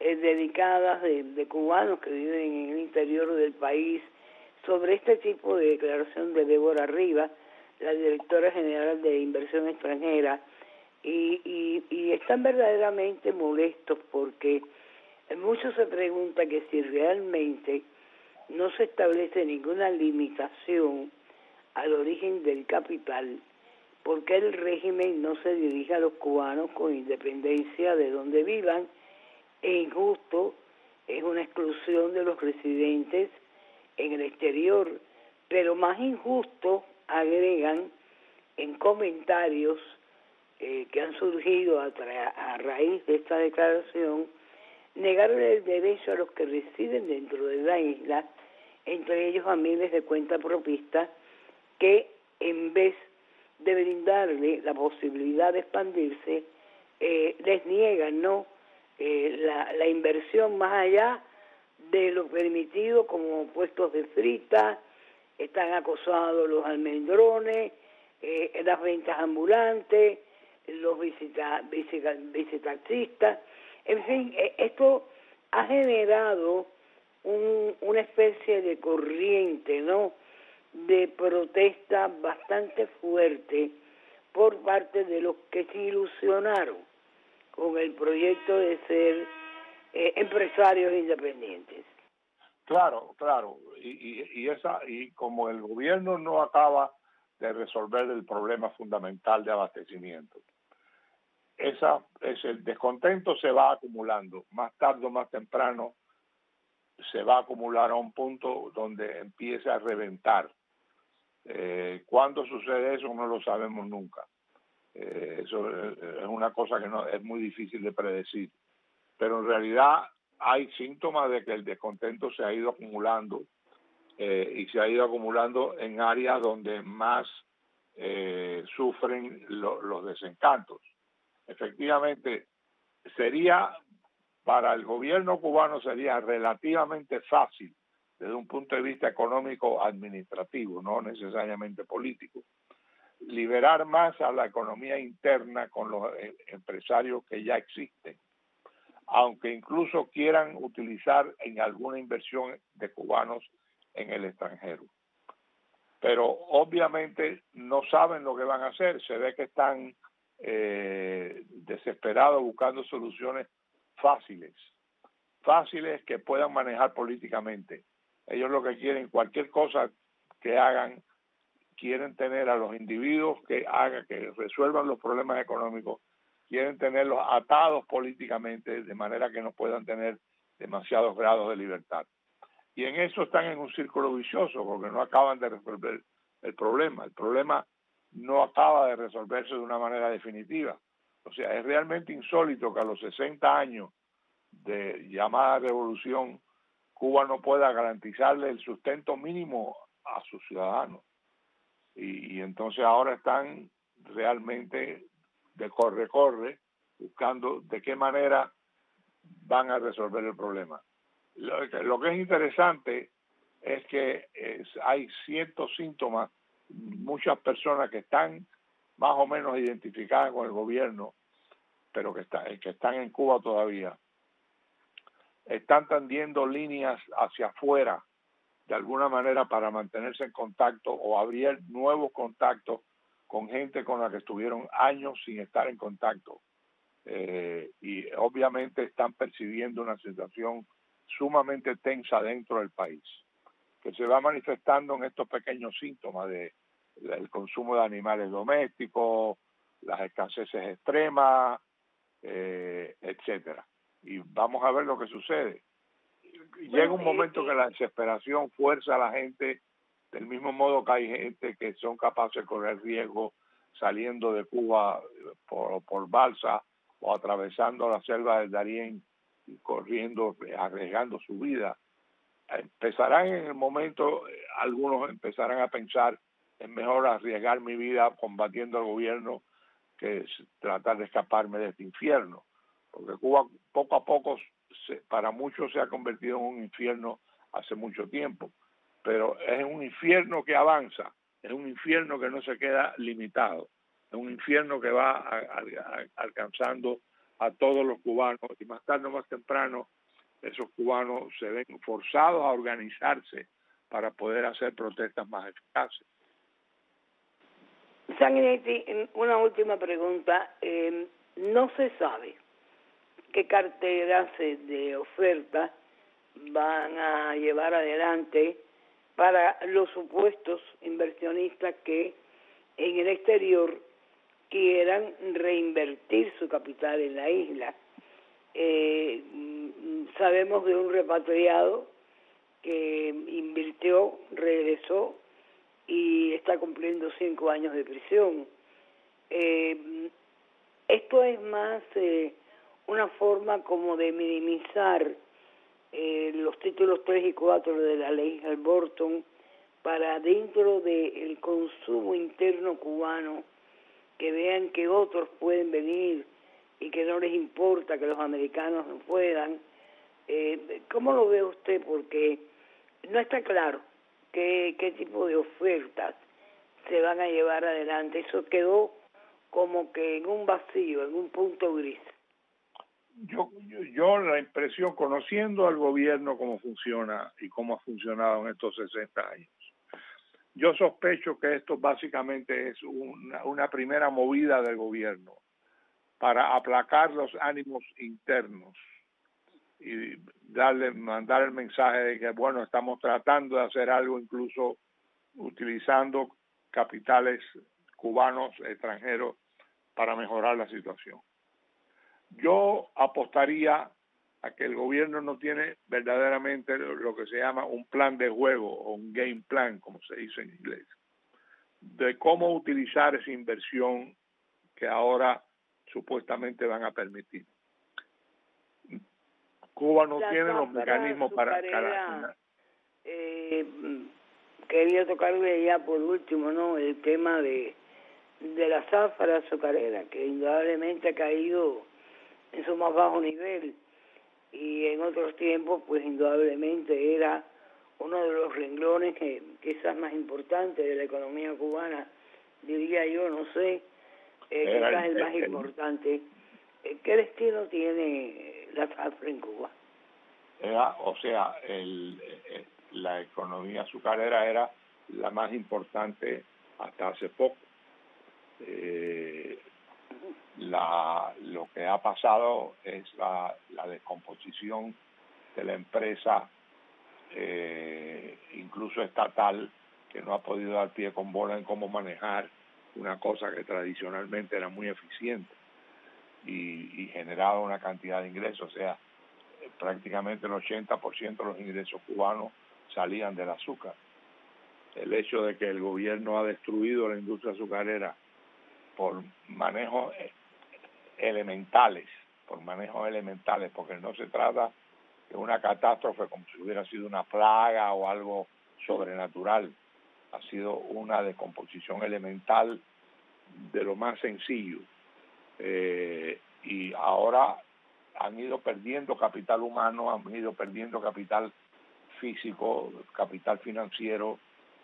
eh, dedicadas de, de cubanos que viven en el interior del país sobre este tipo de declaración de Débora Rivas, la directora general de Inversión Extranjera, y, y, y están verdaderamente molestos porque muchos se preguntan que si realmente no se establece ninguna limitación al origen del capital, ¿por qué el régimen no se dirige a los cubanos con independencia de donde vivan? Es injusto, es una exclusión de los residentes en el exterior, pero más injusto, agregan en comentarios eh, que han surgido a, a raíz de esta declaración, negarle el derecho a los que residen dentro de la isla, entre ellos a miles de cuentapropistas, que en vez de brindarle la posibilidad de expandirse, eh, les niegan, ¿no?, eh, la, la inversión más allá de lo permitido, como puestos de frita, están acosados los almendrones, eh, las ventas ambulantes, los visita, visita, visitaxistas, en fin, eh, esto ha generado un, una especie de corriente, ¿no?, de protesta bastante fuerte por parte de los que se ilusionaron con el proyecto de ser eh, empresarios independientes. Claro, claro, y, y, y esa y como el gobierno no acaba de resolver el problema fundamental de abastecimiento, esa es el descontento se va acumulando, más tarde o más temprano se va a acumular a un punto donde empieza a reventar. Eh, ¿Cuándo sucede eso? No lo sabemos nunca. Eh, eso es una cosa que no es muy difícil de predecir, pero en realidad hay síntomas de que el descontento se ha ido acumulando eh, y se ha ido acumulando en áreas donde más eh, sufren lo, los desencantos. Efectivamente, sería para el gobierno cubano sería relativamente fácil desde un punto de vista económico administrativo, no necesariamente político, liberar más a la economía interna con los empresarios que ya existen, aunque incluso quieran utilizar en alguna inversión de cubanos en el extranjero. Pero obviamente no saben lo que van a hacer, se ve que están eh, desesperados buscando soluciones fáciles, fáciles que puedan manejar políticamente. Ellos lo que quieren, cualquier cosa que hagan, quieren tener a los individuos que hagan, que resuelvan los problemas económicos, quieren tenerlos atados políticamente de manera que no puedan tener demasiados grados de libertad. Y en eso están en un círculo vicioso porque no acaban de resolver el problema. El problema no acaba de resolverse de una manera definitiva. O sea, es realmente insólito que a los sesenta años de llamada revolución, Cuba no pueda garantizarle el sustento mínimo a sus ciudadanos. Y, y entonces ahora están realmente de corre-corre buscando de qué manera van a resolver el problema. Lo que, lo que es interesante es que es, hay ciertos síntomas, muchas personas que están más o menos identificadas con el gobierno, pero que, está, que están en Cuba todavía, están tendiendo líneas hacia afuera de alguna manera para mantenerse en contacto o abrir nuevos contactos con gente con la que estuvieron años sin estar en contacto. Eh, y obviamente están percibiendo una situación sumamente tensa dentro del país, que se va manifestando en estos pequeños síntomas de el consumo de animales domésticos, las escaseces extremas, eh, etcétera. Y vamos a ver lo que sucede. Llega un momento que la desesperación fuerza a la gente, del mismo modo que hay gente que son capaces de correr riesgo saliendo de Cuba por, por balsa o atravesando la selva del Darién y corriendo, arriesgando su vida. Empezarán en el momento, algunos empezarán a pensar, es mejor arriesgar mi vida combatiendo al gobierno que tratar de escaparme de este infierno. Porque Cuba poco a poco, se, para muchos se ha convertido en un infierno hace mucho tiempo, pero es un infierno que avanza, es un infierno que no se queda limitado, es un infierno que va a, a, a, alcanzando a todos los cubanos, y más tarde o más temprano esos cubanos se ven forzados a organizarse para poder hacer protestas más eficaces. Sanguinetti, una última pregunta. Eh, no se sabe qué carteras de oferta van a llevar adelante para los supuestos inversionistas que en el exterior quieran reinvertir su capital en la isla. Eh, sabemos de un repatriado que invirtió, regresó y está cumpliendo cinco años de prisión. Eh, esto es más eh, una forma como de minimizar eh, los títulos tres y cuatro de la ley Alborton para dentro del consumo interno cubano, que vean que otros pueden venir y que no les importa que los americanos no puedan. Eh, ¿Cómo lo ve usted? Porque no está claro qué, qué tipo de ofertas se van a llevar adelante. Eso quedó como que en un vacío, en un punto gris. Yo, yo, yo la impresión, conociendo al gobierno cómo funciona y cómo ha funcionado en estos sesenta años, yo sospecho que esto básicamente es una, una primera movida del gobierno para aplacar los ánimos internos y darle, mandar el mensaje de que, bueno, estamos tratando de hacer algo, incluso utilizando capitales cubanos extranjeros para mejorar la situación. Yo apostaría a que el gobierno no tiene verdaderamente lo que se llama un plan de juego o un game plan, como se dice en inglés, de cómo utilizar esa inversión que ahora supuestamente van a permitir. Cuba no la tiene los mecanismos para... para eh, quería tocarle ya por último, ¿no?, el tema de, de la zafra azucarera, que indudablemente ha caído en su más bajo nivel, y en otros tiempos pues indudablemente era uno de los renglones que quizás más importantes de la economía cubana, diría yo, no sé, eh, quizás el, el más el, importante. ¿Qué destino tiene la zafra en Cuba? Era, o sea, el, el, la economía azucarera era la más importante hasta hace poco. Eh, La, lo que ha pasado es la, la descomposición de la empresa, eh, incluso estatal, que no ha podido dar pie con bola en cómo manejar una cosa que tradicionalmente era muy eficiente y, y generaba una cantidad de ingresos. O sea, prácticamente el ochenta por ciento de los ingresos cubanos salían del azúcar. El hecho de que el gobierno ha destruido la industria azucarera por manejos elementales, por manejos elementales, porque no se trata de una catástrofe como si hubiera sido una plaga o algo sobrenatural. Ha sido una descomposición elemental de lo más sencillo. Eh, y ahora han ido perdiendo capital humano, han ido perdiendo capital físico, capital financiero,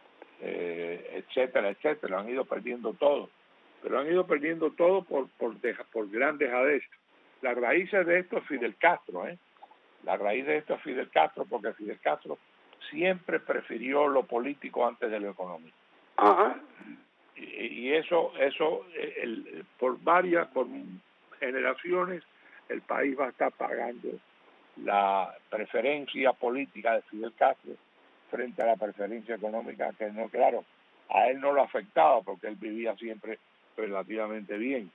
eh, etcétera, etcétera. Han ido perdiendo todo. Pero han ido perdiendo todo por por, deja, por gran dejadez. La raíz de esto es Fidel Castro, ¿eh? La raíz de esto es Fidel Castro, porque Fidel Castro siempre prefirió lo político antes de lo económico. Ajá. Y, y eso, eso el, el, por varias, por generaciones, el país va a estar pagando la preferencia política de Fidel Castro frente a la preferencia económica, que no, claro, a él no lo afectaba porque él vivía siempre relativamente bien,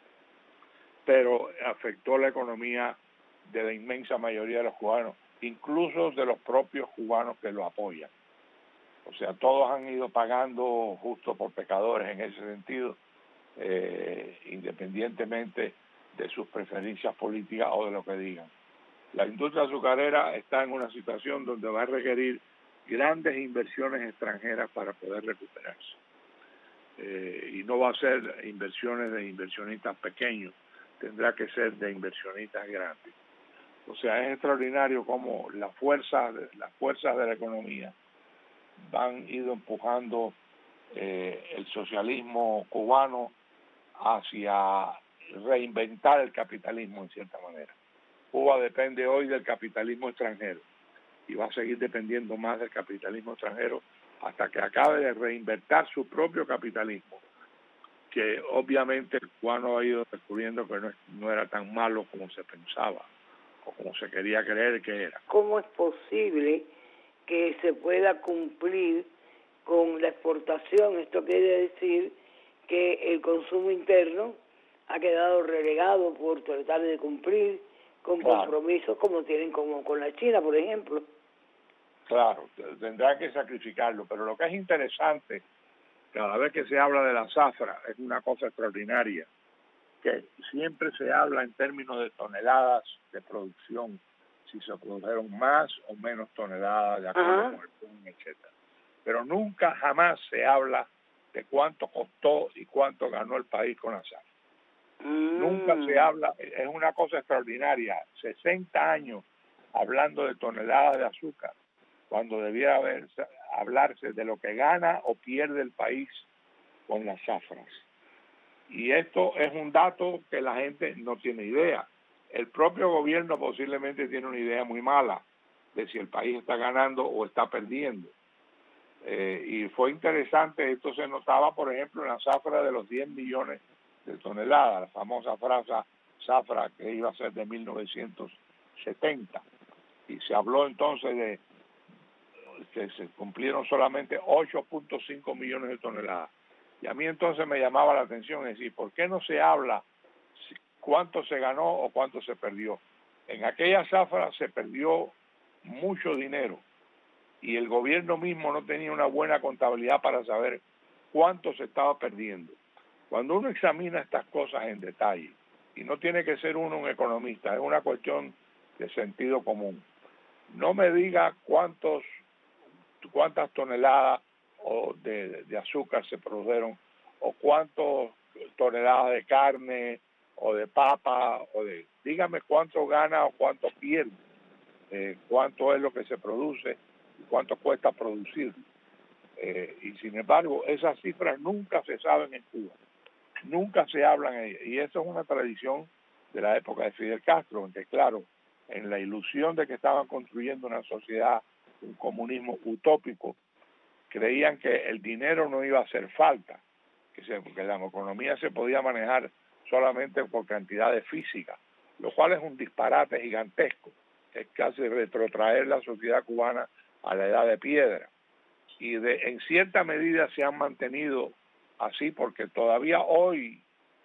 pero afectó la economía de la inmensa mayoría de los cubanos, incluso de los propios cubanos que lo apoyan. O sea, todos han ido pagando justo por pecadores en ese sentido, eh, independientemente de sus preferencias políticas o de lo que digan. La industria azucarera está en una situación donde va a requerir grandes inversiones extranjeras para poder recuperarse. Eh, y no va a ser inversiones de inversionistas pequeños, tendrá que ser de inversionistas grandes. O sea, es extraordinario cómo las fuerzas, las fuerzas de la economía van ido empujando eh, el socialismo cubano hacia reinventar el capitalismo en cierta manera. Cuba depende hoy del capitalismo extranjero y va a seguir dependiendo más del capitalismo extranjero hasta que acabe de reinventar su propio capitalismo, que obviamente el cubano ha ido descubriendo que no, no era tan malo como se pensaba o como se quería creer que era. ¿Cómo es posible que se pueda cumplir con la exportación? Esto quiere decir que el consumo interno ha quedado relegado por tratar de cumplir con claro. compromisos como tienen como con la China, por ejemplo. Claro, tendrá que sacrificarlo, pero lo que es interesante, cada vez que se habla de la zafra, es una cosa extraordinaria, que siempre se habla en términos de toneladas de producción, si se produjeron más o menos toneladas de acuerdo Ajá. con el PUN, etcétera. Pero nunca, jamás se habla de cuánto costó y cuánto ganó el país con la zafra. Mm. Nunca se habla, es una cosa extraordinaria, sesenta años hablando de toneladas de azúcar, cuando debiera haber, hablarse de lo que gana o pierde el país con las zafras. Y esto es un dato que la gente no tiene idea. El propio gobierno posiblemente tiene una idea muy mala de si el país está ganando o está perdiendo. Eh, y fue interesante, esto se notaba, por ejemplo, en la zafra de los diez millones de toneladas, la famosa frase zafra que iba a ser de mil novecientos setenta. Y se habló entonces de que se cumplieron solamente ocho punto cinco millones de toneladas. Y a mí entonces me llamaba la atención, es decir, ¿por qué no se habla cuánto se ganó o cuánto se perdió? En aquella zafra se perdió mucho dinero y el gobierno mismo no tenía una buena contabilidad para saber cuánto se estaba perdiendo. Cuando uno examina estas cosas en detalle, y no tiene que ser uno un economista, es una cuestión de sentido común. No me diga cuántos cuántas toneladas o de, de azúcar se produjeron o cuántas toneladas de carne o de papa o de dígame cuánto gana o cuánto pierde, eh, cuánto es lo que se produce y cuánto cuesta producir, eh, y sin embargo esas cifras nunca se saben en Cuba, nunca se hablan en ellas, y eso es una tradición de la época de Fidel Castro, en que claro, en la ilusión de que estaban construyendo una sociedad, un comunismo utópico, creían que el dinero no iba a hacer falta, que, se, que la economía se podía manejar solamente por cantidades físicas, lo cual es un disparate gigantesco, es casi retrotraer la sociedad cubana a la edad de piedra. Y de, en cierta medida se han mantenido así porque todavía hoy,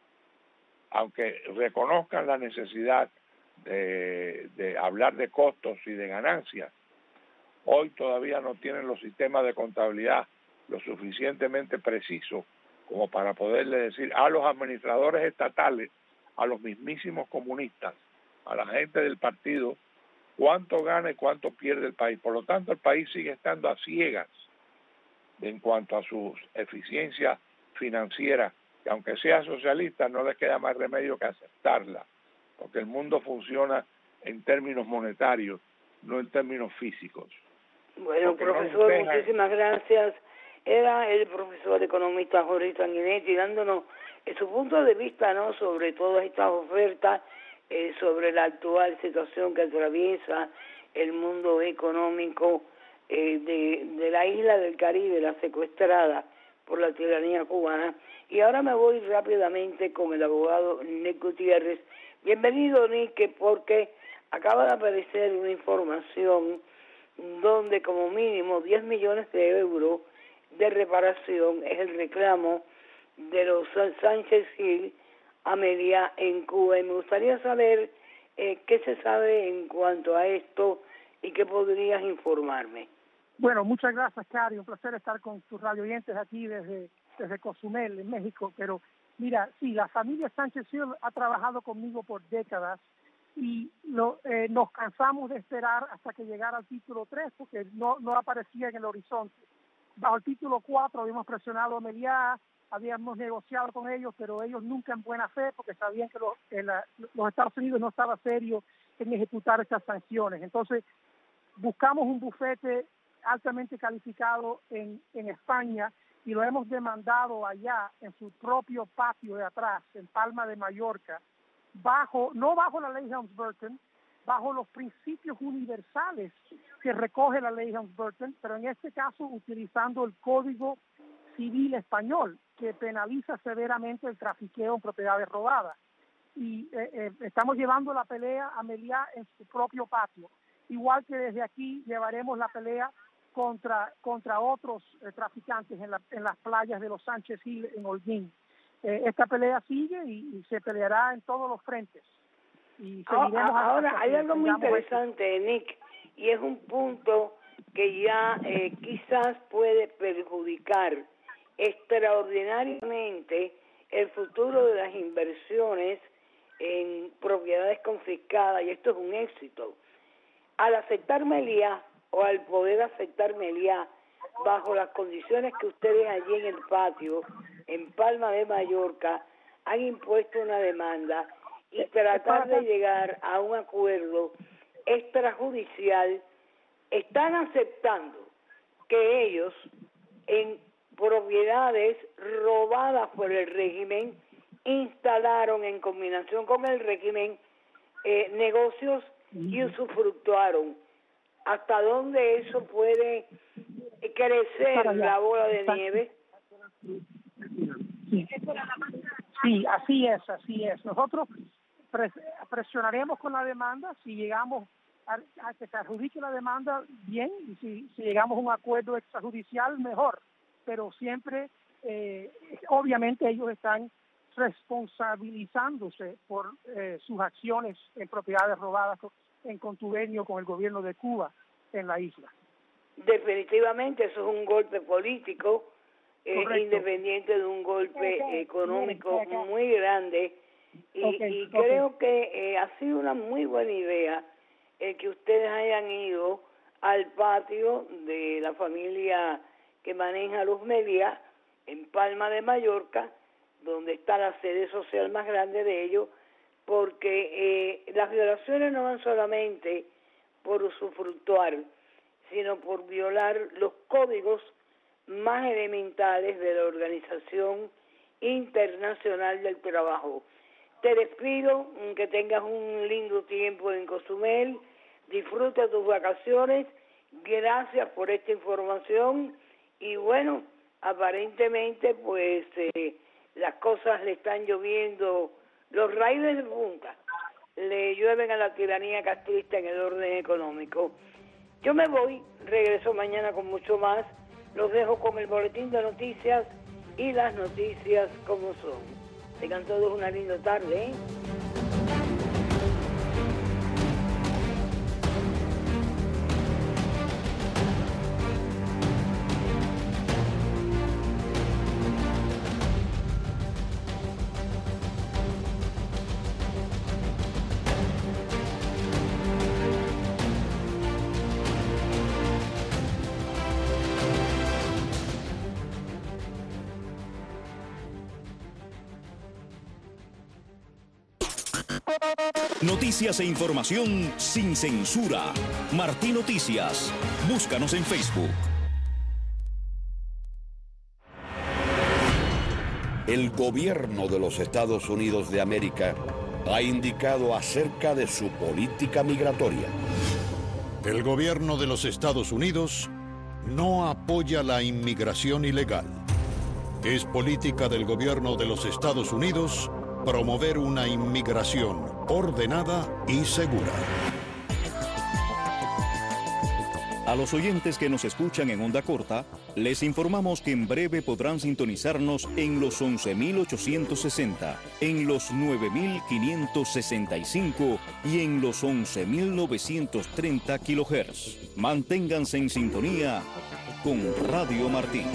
aunque reconozcan la necesidad de, de hablar de costos y de ganancias, hoy todavía no tienen los sistemas de contabilidad lo suficientemente precisos como para poderle decir a los administradores estatales, a los mismísimos comunistas, a la gente del partido, cuánto gana y cuánto pierde el país. Por lo tanto, el país sigue estando a ciegas en cuanto a su eficiencia financiera, que aunque sea socialista, no les queda más remedio que aceptarla, porque el mundo funciona en términos monetarios, no en términos físicos. Bueno, porque profesor, no muchísimas gracias. Era el profesor economista Jorge Sanguinetti dándonos eh, su punto de vista, ¿no?, sobre todas estas ofertas, eh, sobre la actual situación que atraviesa el mundo económico eh, de, de la isla del Caribe, la secuestrada por la tiranía cubana. Y ahora me voy rápidamente con el abogado Nick Gutiérrez. Bienvenido, Nick, porque acaba de aparecer una información donde como mínimo diez millones de euros de reparación es el reclamo de los Sánchez Gil Amelia en Cuba. Y me gustaría saber eh, qué se sabe en cuanto a esto y qué podrías informarme. Bueno, muchas gracias, Cari. Un placer estar con tus radio oyentes aquí desde, desde Cozumel, en México. Pero mira, sí, la familia Sánchez Gil ha trabajado conmigo por décadas y lo, eh, nos cansamos de esperar hasta que llegara el título tres porque no, no aparecía en el horizonte. Bajo el título cuatro habíamos presionado a Meliá, habíamos negociado con ellos, pero ellos nunca en buena fe porque sabían que, lo, que la, los Estados Unidos no estaba serio en ejecutar estas sanciones. Entonces buscamos un bufete altamente calificado en, en España y lo hemos demandado allá en su propio patio de atrás, en Palma de Mallorca, bajo, no bajo la ley Helms-Burton, bajo los principios universales que recoge la ley Helms-Burton, pero en este caso utilizando el Código Civil Español, que penaliza severamente el trafiqueo en propiedades robadas. Y eh, eh, estamos llevando la pelea a Meliá en su propio patio, igual que desde aquí llevaremos la pelea contra contra otros eh, traficantes en, la, en las playas de los Sánchez Gil en Holguín. Eh, esta pelea sigue y, y se peleará en todos los frentes. Y seguiremos ahora, ahora hay algo muy interesante, esto. Nick, y es un punto que ya eh, quizás puede perjudicar extraordinariamente el futuro de las inversiones en propiedades confiscadas, y esto es un éxito. Al aceptar Meliá, o al poder aceptar Meliá, bajo las condiciones que ustedes allí en el patio, en Palma de Mallorca, han impuesto una demanda y tratar de llegar a un acuerdo extrajudicial, están aceptando que ellos, en propiedades robadas por el régimen, instalaron en combinación con el régimen eh, negocios y usufructuaron. ¿Hasta dónde eso puede crecer la bola de nieve? Sí. sí, así es, así es. Nosotros pres presionaremos con la demanda. Si llegamos a, a que se adjudique la demanda, bien, y si, si llegamos a un acuerdo extrajudicial, mejor. Pero siempre, eh, obviamente ellos están responsabilizándose por eh, sus acciones en propiedades robadas en contubernio con el gobierno de Cuba en la isla. Definitivamente eso es un golpe político, eh, independiente de un golpe okay. económico okay. muy grande, y, okay. y creo okay. que eh, ha sido una muy buena idea el que ustedes hayan ido al patio de la familia que maneja los Meliá en Palma de Mallorca, donde está la sede social más grande de ellos, porque eh, las violaciones no van solamente por usufructuar, sino por violar los códigos más elementales de la Organización Internacional del Trabajo. Te despido, que tengas un lindo tiempo en Cozumel, disfruta tus vacaciones, gracias por esta información, y bueno, aparentemente pues eh, las cosas le están lloviendo, los raíles de punta le llueven a la tiranía castrista en el orden económico. Yo me voy, regreso mañana con mucho más, los dejo con el boletín de noticias y las noticias como son. Tengan todos una linda tarde, ¿eh? Noticias e información sin censura. Martí Noticias. Búscanos en Facebook. El gobierno de los Estados Unidos de América ha indicado acerca de su política migratoria. El gobierno de los Estados Unidos no apoya la inmigración ilegal. Es política del gobierno de los Estados Unidos promover una inmigración ordenada y segura. A los oyentes que nos escuchan en onda corta, les informamos que en breve podrán sintonizarnos en los once mil ochocientos sesenta, en los nueve mil quinientos sesenta y cinco y en los once mil novecientos treinta kilohertz. Manténganse en sintonía con Radio Martí.